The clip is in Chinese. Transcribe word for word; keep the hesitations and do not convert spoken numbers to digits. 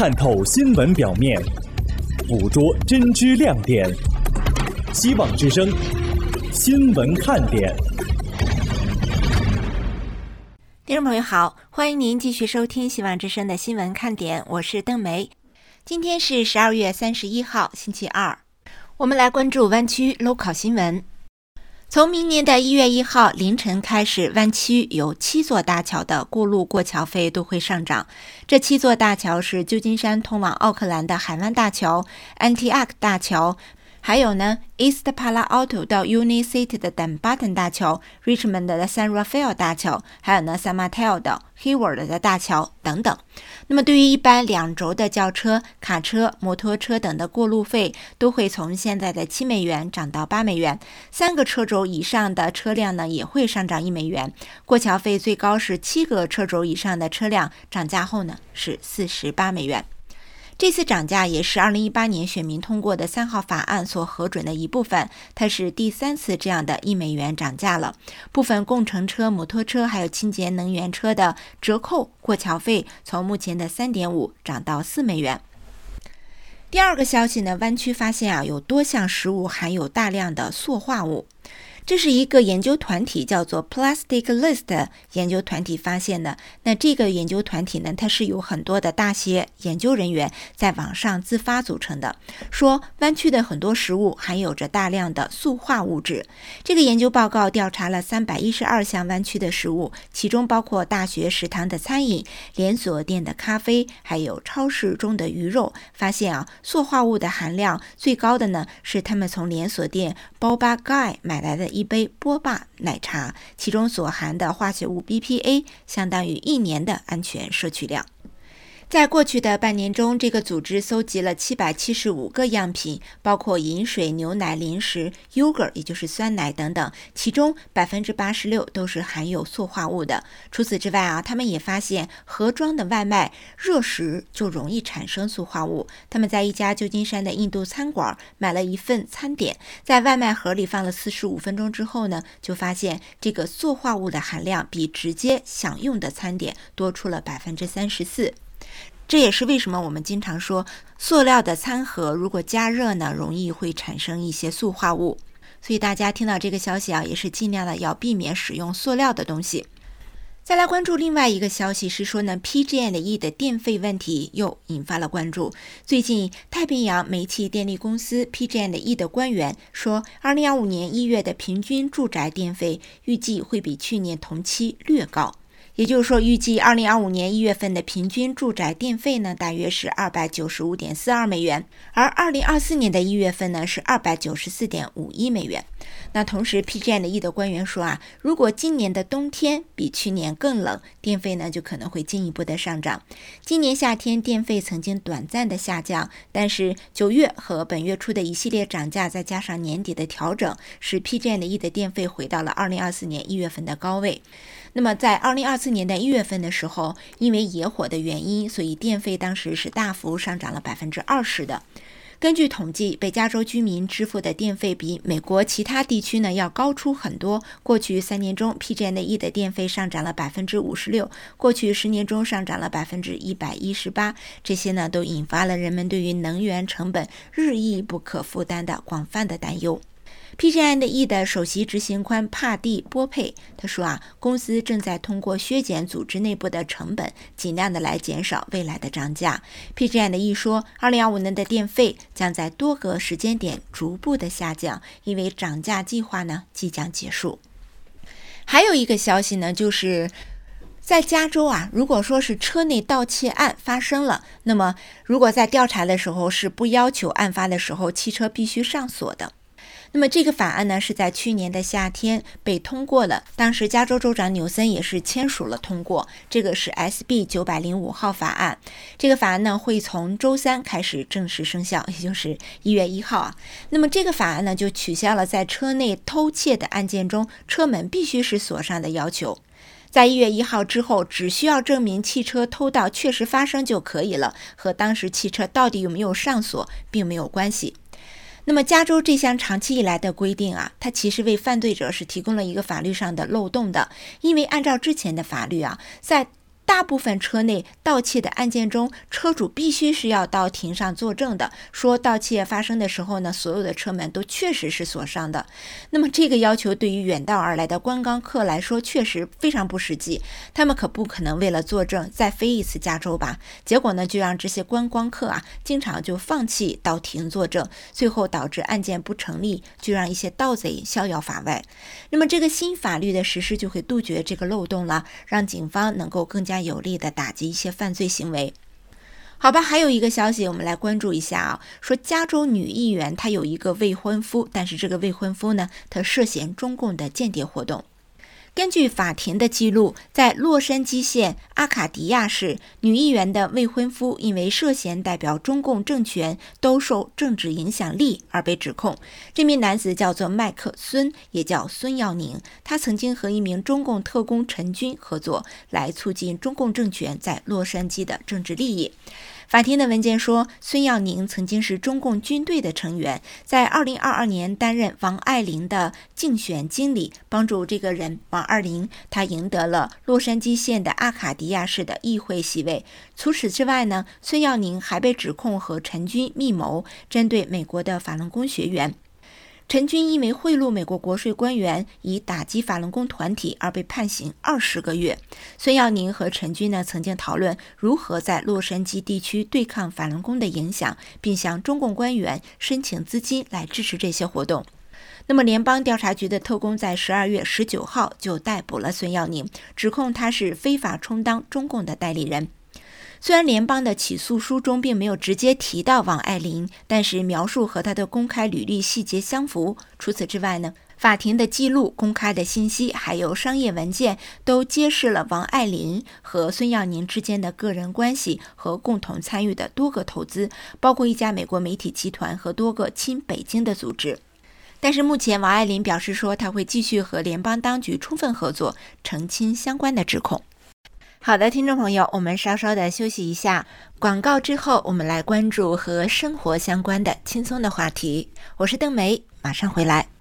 探透新闻表面，捕捉真知亮点。希望之声，新闻看点。 听众朋友好，欢迎您继续收听希望之声的新闻看点，我是邓梅。今天是十二月三十一号，星期二，我们来关注湾区 local 新闻。从明年的一月一号凌晨开始，湾区有七座大桥的过路过桥费都会上涨。这七座大桥是旧金山通往奥克兰的海湾大桥、Antioch 大桥，还有呢 East Palo Alto 到 Union City 的 Dunbarton 大桥、Richmond 的 San Rafael 大桥，还有呢 San Mateo 的 Hayward 的大桥等等。那么对于一般两轴的轿车、卡车、摩托车等的过路费都会从现在的七美元涨到八美元，三个车轴以上的车辆呢也会上涨一美元。过桥费最高是七个车轴以上的车辆涨价后呢是四十八美元。这次涨价也是二零一八年选民通过的三号法案所核准的一部分，它是第三次这样的一美元涨价了。部分共乘车、摩托车还有清洁能源车的折扣过桥费从目前的 三点五 涨到四美元。第二个消息呢，湾区发现啊，有多项食物含有大量的塑化物。这是一个研究团体叫做 Plastic List 研究团体发现的。那这个研究团体呢，它是由很多的大学研究人员在网上自发组成的，说湾区的很多食物含有着大量的塑化物质。这个研究报告调查了三百一十二项湾区的食物，其中包括大学食堂的餐饮、连锁店的咖啡，还有超市中的鱼肉。发现啊，塑化物的含量最高的呢，是他们从连锁店 Boba Guy 买来的一杯波霸奶茶，其中所含的化学物 B P A 相当于一年的安全摄取量。在过去的半年中，这个组织搜集了七百七十五个样品，包括饮水、牛奶、零食、yogurt 也就是酸奶等等，其中 百分之八十六 都是含有塑化物的。除此之外啊，他们也发现盒装的外卖热食就容易产生塑化物。他们在一家旧金山的印度餐馆买了一份餐点，在外卖盒里放了四十五分钟之后呢，就发现这个塑化物的含量比直接享用的餐点多出了 百分之三十四。这也是为什么我们经常说塑料的餐盒如果加热呢，容易会产生一些塑化物。所以大家听到这个消息啊，也是尽量的要避免使用塑料的东西。再来关注另外一个消息是说呢 P G and E 的电费问题又引发了关注。最近太平洋煤气电力公司 P G and E 的官员说，二零二五年一月的平均住宅电费预计会比去年同期略高。也就是说，预计二零二五年一月份的平均住宅电费呢，大约是 二百九十五点四二美元，而二零二四年的一月份呢是 二百九十四点五一美元。那同时 P G and E 的官员说啊，如果今年的冬天比去年更冷，电费呢就可能会进一步的上涨。今年夏天电费曾经短暂的下降，但是九月和本月初的一系列涨价，再加上年底的调整，使 P G and E 的电费回到了二零二四年一月份的高位。那么在二零二四年的一月份的时候，因为野火的原因，所以电费当时是大幅上涨了 百分之二十 的。根据统计，北加州居民支付的电费比美国其他地区呢要高出很多。过去三年中 P G and E 的电费上涨了 百分之五十六， 过去十年中上涨了 百分之一百一十八， 这些呢都引发了人们对于能源成本日益不可负担的广泛的担忧。P G and E 的首席执行官帕蒂波佩他说啊，公司正在通过削减组织内部的成本，尽量的来减少未来的涨价。P G and E 说，二零二五年的电费将在多个时间点逐步的下降，因为涨价计划呢即将结束。还有一个消息呢，就是在加州啊，如果说是车内盗窃案发生了，那么如果在调查的时候是不要求案发的时候汽车必须上锁的。那么这个法案呢，是在去年的夏天被通过了，当时加州州长纽森也是签署了通过，这个是 S B 九百零五号法案。这个法案呢会从周三开始正式生效，也就是一月一号啊。那么这个法案呢就取消了在车内偷窃的案件中车门必须是锁上的要求。在一月一号之后，只需要证明汽车偷盗确实发生就可以了，和当时汽车到底有没有上锁并没有关系。那么加州这项长期以来的规定啊，它其实为犯罪者是提供了一个法律上的漏洞的，因为按照之前的法律啊，在大部分车内盗窃的案件中，车主必须是要到庭上作证的，说盗窃发生的时候呢，所有的车门都确实是锁上的。那么这个要求对于远道而来的观光客来说确实非常不实际，他们可不可能为了作证再飞一次加州吧？结果呢，就让这些观光客啊经常就放弃到庭作证，最后导致案件不成立，就让一些盗贼逍遥法外。那么这个新法律的实施就会杜绝这个漏洞了，让警方能够更加有力地打击一些犯罪行为。好吧，还有一个消息我们来关注一下啊，说加州女议员她有一个未婚夫，但是这个未婚夫呢，他涉嫌中共的间谍活动。根据法庭的记录，在洛杉矶县阿卡迪亚市，女议员的未婚夫因为涉嫌代表中共政权兜售政治影响力而被指控。这名男子叫做麦克孙，也叫孙耀宁，他曾经和一名中共特工陈军合作，来促进中共政权在洛杉矶的政治利益。法庭的文件说，孙耀宁曾经是中共军队的成员，在二零二二年担任王爱玲的竞选经理，帮助这个人王爱玲他赢得了洛杉矶县的阿卡迪亚市的议会席位。除此之外呢，孙耀宁还被指控和陈军密谋，针对美国的法轮功学员。陈军因为贿赂美国国税官员以打击法轮功团体而被判刑二十个月。孙耀宁和陈军呢曾经讨论如何在洛杉矶地区对抗法轮功的影响，并向中共官员申请资金来支持这些活动。那么联邦调查局的特工在十二月十九号就逮捕了孙耀宁，指控他是非法充当中共的代理人。虽然联邦的起诉书中并没有直接提到王爱玲，但是描述和她的公开履历细节相符。除此之外呢，法庭的记录、公开的信息还有商业文件都揭示了王爱玲和孙耀宁之间的个人关系和共同参与的多个投资，包括一家美国媒体集团和多个亲北京的组织。但是目前王爱玲表示说，她会继续和联邦当局充分合作，澄清相关的指控。好的，听众朋友，我们稍稍的休息一下，广告之后我们来关注和生活相关的轻松的话题。我是邓梅，马上回来。